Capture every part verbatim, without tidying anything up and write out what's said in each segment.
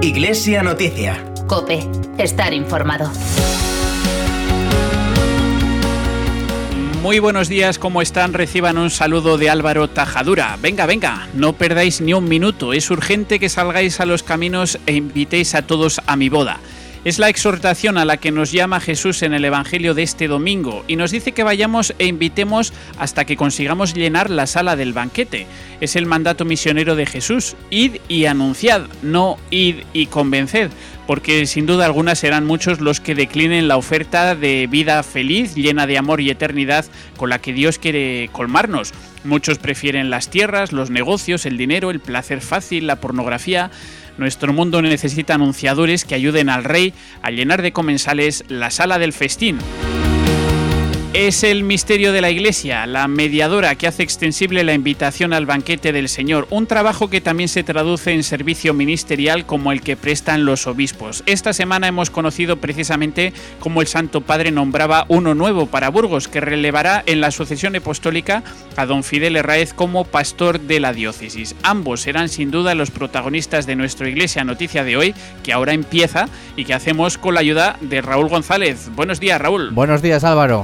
Iglesia Noticia. COPE. Estar informado. Muy buenos días, ¿cómo están? Reciban un saludo de Álvaro Tajadura. Venga, venga, no perdáis ni un minuto. Es urgente que salgáis a los caminos e invitéis a todos a mi boda. Es la exhortación a la que nos llama Jesús en el Evangelio de este domingo y nos dice que vayamos e invitemos hasta que consigamos llenar la sala del banquete. Es el mandato misionero de Jesús: id y anunciad, no id y convenced, porque sin duda alguna serán muchos los que declinen la oferta de vida feliz, llena de amor y eternidad con la que Dios quiere colmarnos. Muchos prefieren las tierras, los negocios, el dinero, el placer fácil, la pornografía. Nuestro mundo necesita anunciadores que ayuden al rey a llenar de comensales la sala del festín. Es el misterio de la Iglesia, la mediadora que hace extensible la invitación al banquete del Señor, un trabajo que también se traduce en servicio ministerial como el que prestan los obispos. Esta semana hemos conocido precisamente cómo el Santo Padre nombraba uno nuevo para Burgos, que relevará en la sucesión apostólica a don Fidel Herráez como pastor de la diócesis. Ambos serán sin duda los protagonistas de nuestra Iglesia Noticia de hoy, que ahora empieza y que hacemos con la ayuda de Raúl González. Buenos días, Raúl. Buenos días, Álvaro.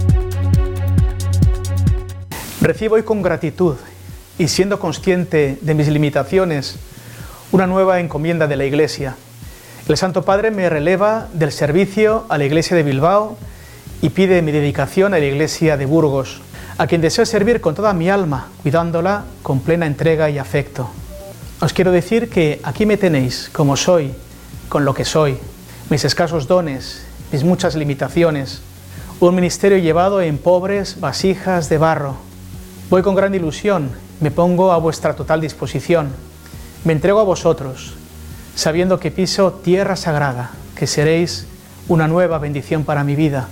Recibo hoy con gratitud y siendo consciente de mis limitaciones una nueva encomienda de la Iglesia. El Santo Padre me releva del servicio a la Iglesia de Bilbao y pide mi dedicación a la Iglesia de Burgos, a quien deseo servir con toda mi alma, cuidándola con plena entrega y afecto. Os quiero decir que aquí me tenéis como soy, con lo que soy, mis escasos dones, mis muchas limitaciones, un ministerio llevado en pobres vasijas de barro. Voy con gran ilusión, me pongo a vuestra total disposición, me entrego a vosotros, sabiendo que piso tierra sagrada, que seréis una nueva bendición para mi vida.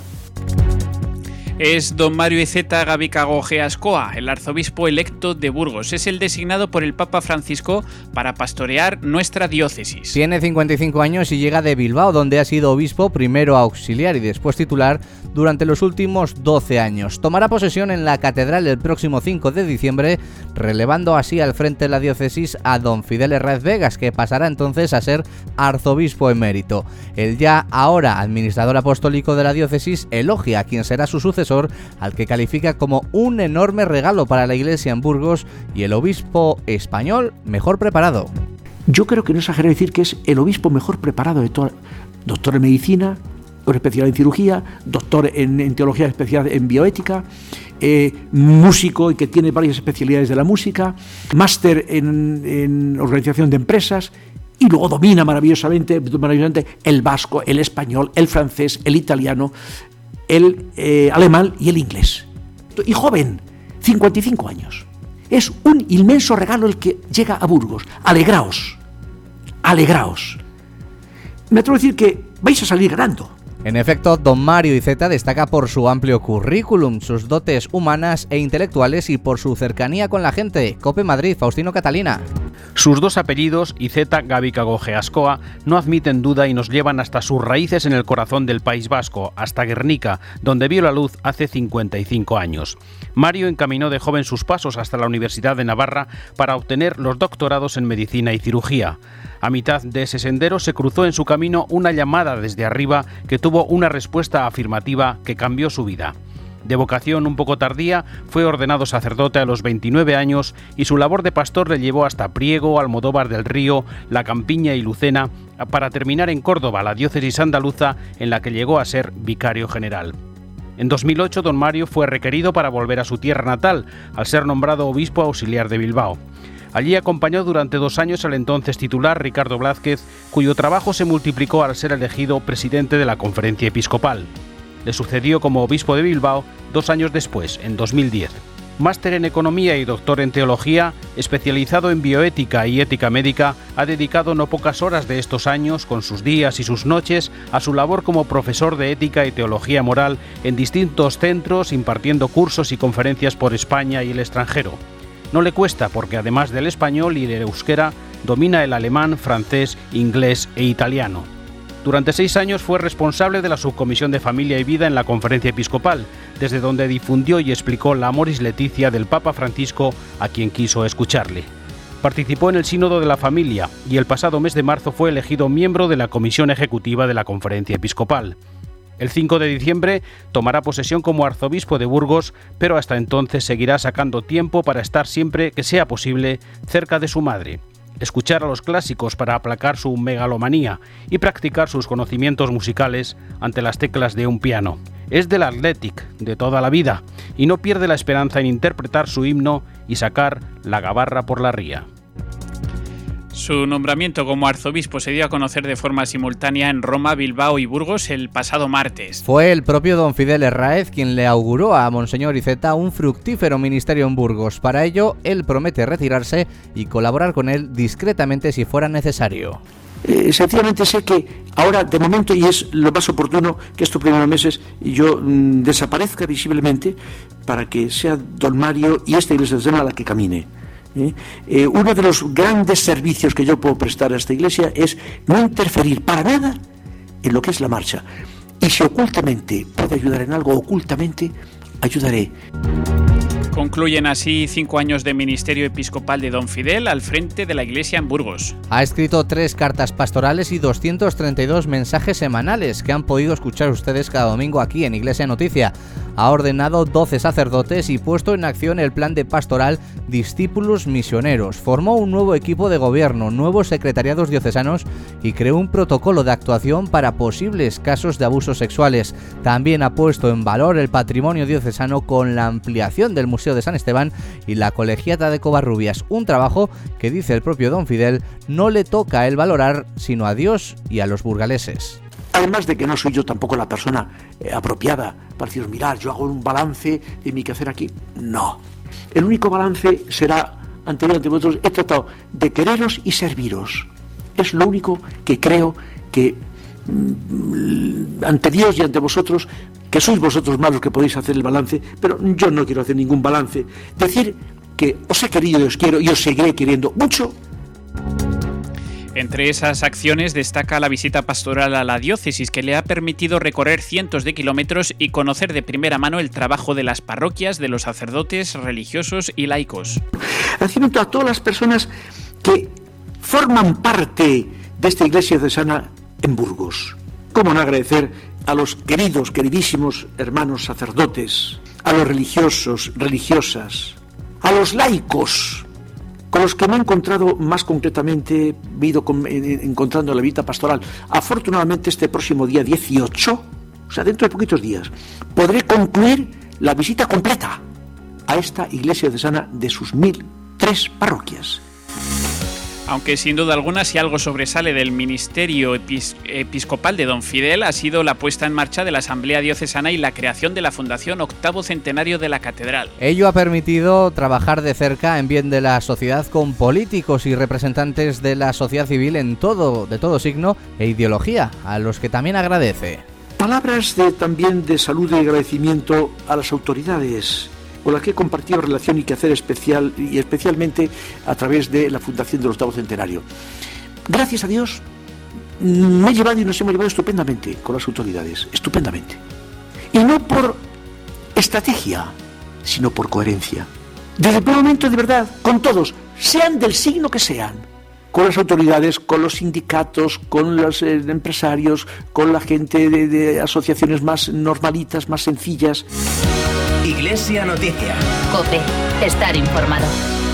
Es don Mario Iceta Gabikagoge Ascoa, el arzobispo electo de Burgos. Es el designado por el Papa Francisco para pastorear nuestra diócesis. Tiene cincuenta y cinco años y llega de Bilbao, donde ha sido obispo, primero auxiliar y después titular durante los últimos doce años. Tomará posesión en la catedral el próximo cinco de diciembre, relevando así al frente de la diócesis a don Fidel Herráez Vegas, que pasará entonces a ser arzobispo emérito. El ya ahora administrador apostólico de la diócesis elogia a quien será su sucesor, al que califica como un enorme regalo para la Iglesia en Burgos y el obispo español mejor preparado. Yo creo que no exagero decir que es el obispo mejor preparado de todo. Doctor en medicina, especial en cirugía, doctor en, en teología, especial en bioética, eh, músico y que tiene varias especialidades de la música, máster en, en organización de empresas. Y luego domina maravillosamente, maravillosamente el vasco, el español, el francés, el italiano, el eh, alemán y el inglés. Y joven, cincuenta y cinco años. Es un inmenso regalo el que llega a Burgos. Alegraos, alegraos. Me atrevo a decir que vais a salir ganando. En efecto, don Mario Iceta destaca por su amplio currículum, sus dotes humanas e intelectuales y por su cercanía con la gente. COPE Madrid, Faustino Catalina. Sus dos apellidos, Iceta Gabikagoge Ascoa, no admiten duda y nos llevan hasta sus raíces en el corazón del País Vasco, hasta Guernica, donde vio la luz hace cincuenta y cinco años. Mario encaminó de joven sus pasos hasta la Universidad de Navarra para obtener los doctorados en medicina y cirugía. A mitad de ese sendero se cruzó en su camino una llamada desde arriba que tuvo una respuesta afirmativa que cambió su vida. De vocación un poco tardía, fue ordenado sacerdote a los veintinueve años y su labor de pastor le llevó hasta Priego, Almodóvar del Río, La Campiña y Lucena, para terminar en Córdoba, la diócesis andaluza, en la que llegó a ser vicario general. En dos mil ocho, don Mario fue requerido para volver a su tierra natal, al ser nombrado obispo auxiliar de Bilbao. Allí acompañó durante dos años al entonces titular Ricardo Blázquez, cuyo trabajo se multiplicó al ser elegido presidente de la Conferencia Episcopal. Le sucedió como obispo de Bilbao dos años después, en dos mil diez. Máster en Economía y doctor en Teología, especializado en bioética y ética médica, ha dedicado no pocas horas de estos años, con sus días y sus noches, a su labor como profesor de Ética y Teología Moral en distintos centros, impartiendo cursos y conferencias por España y el extranjero. No le cuesta porque además del español y del euskera, domina el alemán, francés, inglés e italiano. Durante seis años fue responsable de la Subcomisión de Familia y Vida en la Conferencia Episcopal, desde donde difundió y explicó la Amoris Laetitia del Papa Francisco, a quien quiso escucharle. Participó en el Sínodo de la Familia y el pasado mes de marzo fue elegido miembro de la Comisión Ejecutiva de la Conferencia Episcopal. El cinco de diciembre tomará posesión como arzobispo de Burgos, pero hasta entonces seguirá sacando tiempo para estar siempre que sea posible cerca de su madre, escuchar a los clásicos para aplacar su megalomanía y practicar sus conocimientos musicales ante las teclas de un piano. Es del Athletic de toda la vida y no pierde la esperanza en interpretar su himno y sacar la gabarra por la ría. Su nombramiento como arzobispo se dio a conocer de forma simultánea en Roma, Bilbao y Burgos el pasado martes. Fue el propio don Fidel Herráez quien le auguró a Monseñor Iceta un fructífero ministerio en Burgos. Para ello, él promete retirarse y colaborar con él discretamente si fuera necesario. Eh, sencillamente sé que ahora, de momento, y es lo más oportuno, que estos primeros meses yo mmm, desaparezca visiblemente para que sea don Mario y esta iglesia de la que camine. ¿Eh? Eh, uno de los grandes servicios que yo puedo prestar a esta iglesia es no interferir para nada en lo que es la marcha, y si ocultamente puedo ayudar en algo, ocultamente ayudaré. Concluyen así cinco años de ministerio episcopal de don Fidel al frente de la iglesia en Burgos. Ha escrito tres cartas pastorales y doscientos treinta y dos mensajes semanales que han podido escuchar ustedes cada domingo aquí en Iglesia Noticia. Ha ordenado doce sacerdotes y puesto en acción el plan de pastoral Discípulos Misioneros. Formó un nuevo equipo de gobierno, nuevos secretariados diocesanos y creó un protocolo de actuación para posibles casos de abusos sexuales. También ha puesto en valor el patrimonio diocesano con la ampliación del Museo de San Esteban y la Colegiata de Covarrubias, un trabajo que, dice el propio don Fidel, no le toca a él valorar, sino a Dios y a los burgaleses. Además de que no soy yo tampoco la persona eh, apropiada para deciros, mirad, yo hago un balance de mi quehacer aquí. No. El único balance será anterior ante vosotros. He tratado de quereros y serviros. Es lo único que creo que mmm, ante Dios y ante vosotros, que sois vosotros más los que podéis hacer el balance, pero yo no quiero hacer ningún balance. Decir que os he querido y os quiero y os seguiré queriendo mucho. Entre esas acciones destaca la visita pastoral a la diócesis, que le ha permitido recorrer cientos de kilómetros y conocer de primera mano el trabajo de las parroquias, de los sacerdotes, religiosos y laicos. Agradecimiento a todas las personas que forman parte de esta iglesia diocesana en Burgos. ¿Cómo no agradecer a los queridos, queridísimos hermanos sacerdotes, a los religiosos, religiosas, a los laicos, con los que me he encontrado más concretamente, me he ido con, eh, encontrando en la visita pastoral? Afortunadamente, este próximo día dieciocho, o sea, dentro de poquitos días, podré concluir la visita completa a esta iglesia diocesana de sus mil tres parroquias. Aunque sin duda alguna, si algo sobresale del ministerio epis- episcopal de don Fidel, ha sido la puesta en marcha de la Asamblea Diocesana y la creación de la Fundación Octavo Centenario de la Catedral. Ello ha permitido trabajar de cerca en bien de la sociedad con políticos y representantes de la sociedad civil en todo, de todo signo e ideología, a los que también agradece. Palabras de, también de salud y agradecimiento a las autoridades, con las que he compartido relación y quehacer especial, y especialmente a través de la Fundación del Octavo Centenario. Gracias a Dios, me he llevado y nos hemos llevado estupendamente con las autoridades, estupendamente. Y no por estrategia, sino por coherencia. Desde el primer momento, de verdad, con todos, sean del signo que sean, con las autoridades, con los sindicatos, con los eh, empresarios, con la gente de, de asociaciones más normalitas, más sencillas. Iglesia Noticia. COPE. Estar informado.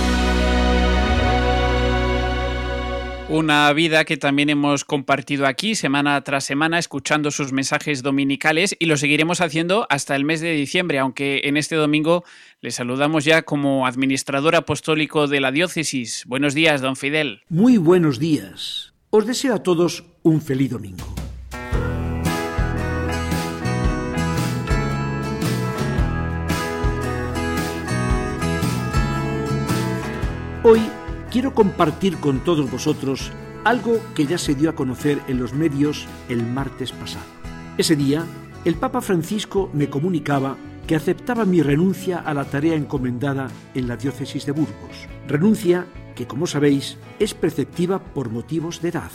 Una vida que también hemos compartido aquí semana tras semana, escuchando sus mensajes dominicales, y lo seguiremos haciendo hasta el mes de diciembre, aunque en este domingo le saludamos ya como administrador apostólico de la diócesis. Buenos días, don Fidel. Muy buenos días. Os deseo a todos un feliz domingo. Hoy quiero compartir con todos vosotros algo que ya se dio a conocer en los medios el martes pasado. Ese día, el Papa Francisco me comunicaba que aceptaba mi renuncia a la tarea encomendada en la diócesis de Burgos. Renuncia que, como sabéis, es preceptiva por motivos de edad.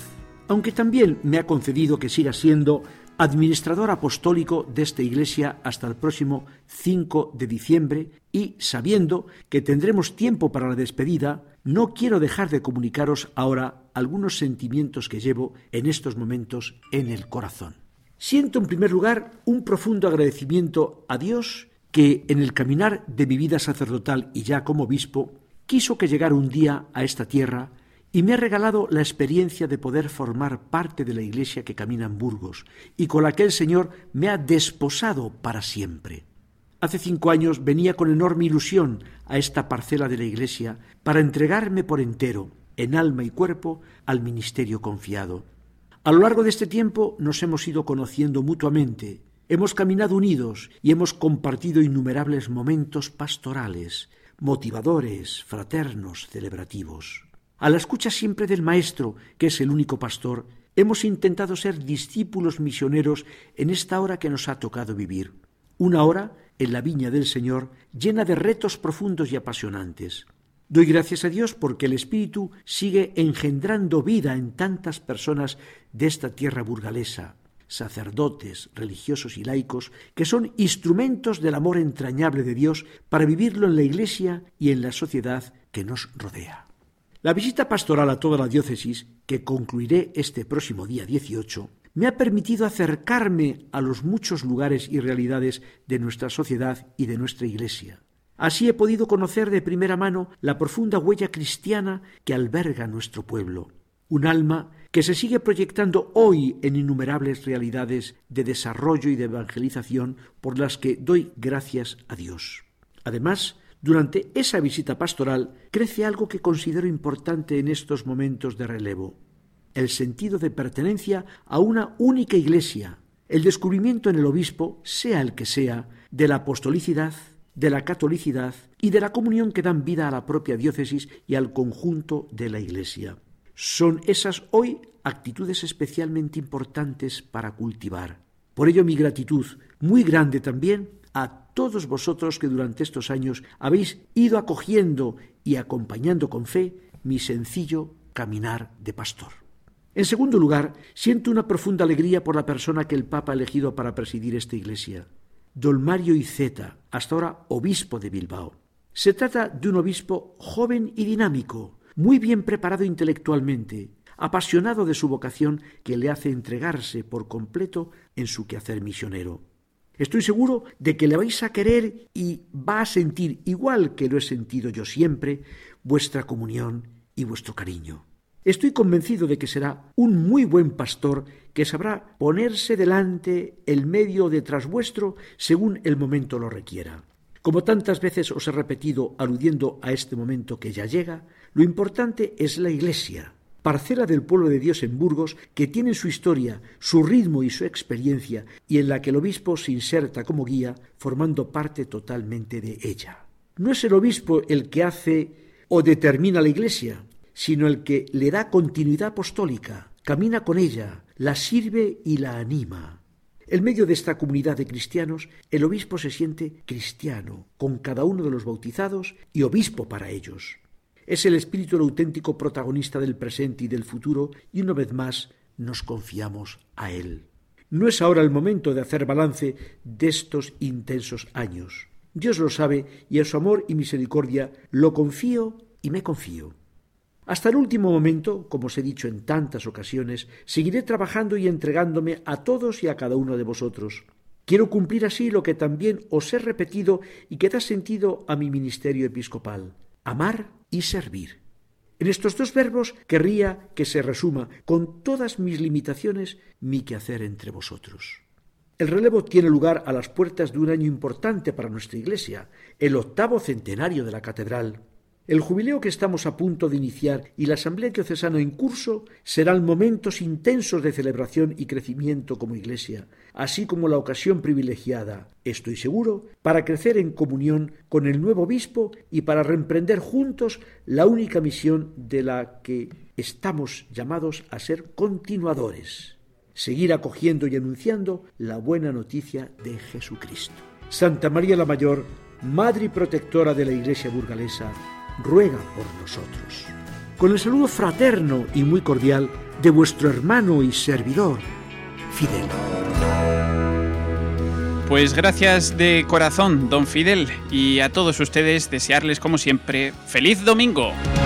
aunque también me ha concedido que siga siendo administrador apostólico de esta Iglesia hasta el próximo cinco de diciembre y, sabiendo que tendremos tiempo para la despedida, no quiero dejar de comunicaros ahora algunos sentimientos que llevo en estos momentos en el corazón. Siento en primer lugar un profundo agradecimiento a Dios que en el caminar de mi vida sacerdotal y ya como obispo quiso que llegara un día a esta tierra y me ha regalado la experiencia de poder formar parte de la Iglesia que camina en Burgos y con la que el Señor me ha desposado para siempre. Hace cinco años venía con enorme ilusión a esta parcela de la Iglesia para entregarme por entero, en alma y cuerpo, al ministerio confiado. A lo largo de este tiempo nos hemos ido conociendo mutuamente, hemos caminado unidos y hemos compartido innumerables momentos pastorales, motivadores, fraternos, celebrativos. A la escucha siempre del Maestro, que es el único pastor, hemos intentado ser discípulos misioneros en esta hora que nos ha tocado vivir. Una hora en la viña del Señor llena de retos profundos y apasionantes. Doy gracias a Dios porque el Espíritu sigue engendrando vida en tantas personas de esta tierra burgalesa, sacerdotes, religiosos y laicos, que son instrumentos del amor entrañable de Dios para vivirlo en la Iglesia y en la sociedad que nos rodea. La visita pastoral a toda la diócesis, que concluiré este próximo día dieciocho, me ha permitido acercarme a los muchos lugares y realidades de nuestra sociedad y de nuestra Iglesia. Así he podido conocer de primera mano la profunda huella cristiana que alberga nuestro pueblo, un alma que se sigue proyectando hoy en innumerables realidades de desarrollo y de evangelización por las que doy gracias a Dios. Además, durante esa visita pastoral crece algo que considero importante en estos momentos de relevo: el sentido de pertenencia a una única Iglesia, el descubrimiento en el obispo, sea el que sea, de la apostolicidad, de la catolicidad y de la comunión que dan vida a la propia diócesis y al conjunto de la Iglesia. Son esas hoy actitudes especialmente importantes para cultivar. Por ello mi gratitud, muy grande también, a todos vosotros que durante estos años habéis ido acogiendo y acompañando con fe mi sencillo caminar de pastor. En segundo lugar, siento una profunda alegría por la persona que el Papa ha elegido para presidir esta Iglesia, don Mario Iceta, hasta ahora obispo de Bilbao. Se trata de un obispo joven y dinámico, muy bien preparado intelectualmente, apasionado de su vocación que le hace entregarse por completo en su quehacer misionero. Estoy seguro de que le vais a querer y va a sentir, igual que lo he sentido yo siempre, vuestra comunión y vuestro cariño. Estoy convencido de que será un muy buen pastor que sabrá ponerse delante el medio detrás vuestro según el momento lo requiera. Como tantas veces os he repetido aludiendo a este momento que ya llega, lo importante es la Iglesia, parcela del pueblo de Dios en Burgos, que tiene su historia, su ritmo y su experiencia, y en la que el obispo se inserta como guía, formando parte totalmente de ella. No es el obispo el que hace o determina la Iglesia, sino el que le da continuidad apostólica, camina con ella, la sirve y la anima. En medio de esta comunidad de cristianos, el obispo se siente cristiano, con cada uno de los bautizados y obispo para ellos. Es el Espíritu el auténtico protagonista del presente y del futuro, y una vez más nos confiamos a Él. No es ahora el momento de hacer balance de estos intensos años. Dios lo sabe y en su amor y misericordia lo confío y me confío. Hasta el último momento, como os he dicho en tantas ocasiones, seguiré trabajando y entregándome a todos y a cada uno de vosotros. Quiero cumplir así lo que también os he repetido y que da sentido a mi ministerio episcopal: amar y servir. En estos dos verbos querría que se resuma, con todas mis limitaciones, mi quehacer entre vosotros. El relevo tiene lugar a las puertas de un año importante para nuestra Iglesia, el octavo centenario de la Catedral. El jubileo que estamos a punto de iniciar y la asamblea diocesana en curso serán momentos intensos de celebración y crecimiento como Iglesia, así como la ocasión privilegiada, estoy seguro, para crecer en comunión con el nuevo obispo y para reemprender juntos la única misión de la que estamos llamados a ser continuadores: seguir acogiendo y anunciando la buena noticia de Jesucristo. Santa María la Mayor, Madre y Protectora de la Iglesia burgalesa, ruega por nosotros. con el saludo fraterno y muy cordial de vuestro hermano y servidor, Fidel. Pues gracias de corazón, don Fidel, y a todos ustedes desearles como siempre feliz domingo.